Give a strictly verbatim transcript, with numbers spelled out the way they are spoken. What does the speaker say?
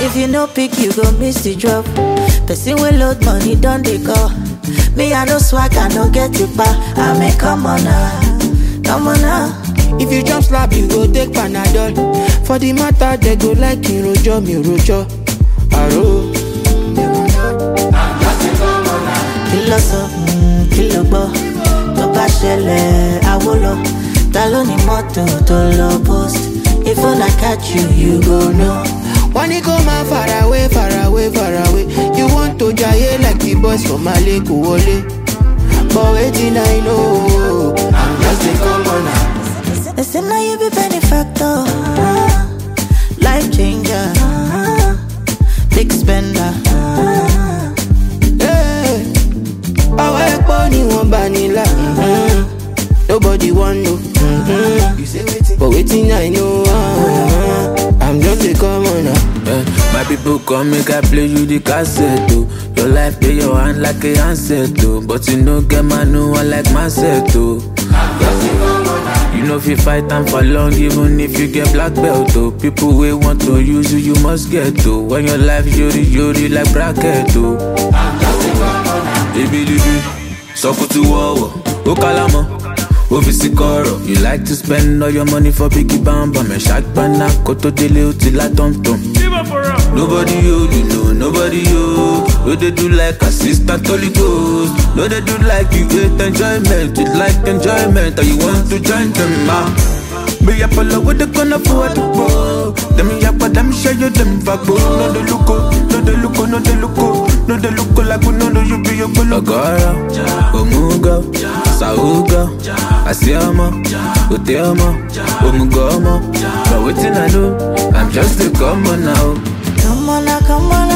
If you no pick, you go miss the drop. Person will load money, don't they go? Me, I no swag, I no get it back. I mean, come on now, come on now. If you jump slap, you go take Panadol. For the matter, they go like you rojo, me rojo. Aro. Kilo so, mm, kilo bo. To ba shele, awolo. Talo ni moto, to lo post. If I catch you, you go know. Wanna go man far away, far away, far away. You want to jaye like the boys from Mali Kuwole. But waiting I know, I'm just a commoner. They say now you be benefactor, uh, life changer, uh, big spender. Uh. Hey, I work money one vanilla. Mm-hmm. Nobody want no. Mm-hmm. But waiting I know, uh, I'm just a commoner. Yeah, my people come make I play you the cassette too. Your life play your hand like a handset too. But you know get my new one like my set too. You know if you fight time for long, even if you get black belt too. People will want to use you, you must get to. When your life yuri yuri like bracket too. Baby, baby, so put to war, oh kalama. Ovisikoro, you like to spend all your money for Biggie Bamba. Me shak bana, koto dele till I tom tom. Nobody you, you know, nobody you. No they do like assistant Holy Ghost. No they do like you hate enjoyment. You like enjoyment, or you want to join them, ma. Me up all with the gun of what to go. Them me up, but them show you them vago. No they look, no they look, no they look, no they look like we know you be your color. Agora, Omuga, Sauga, Asiama, Uteama, Omugama. But waiting I know, I'm just a common now. Come on now, come on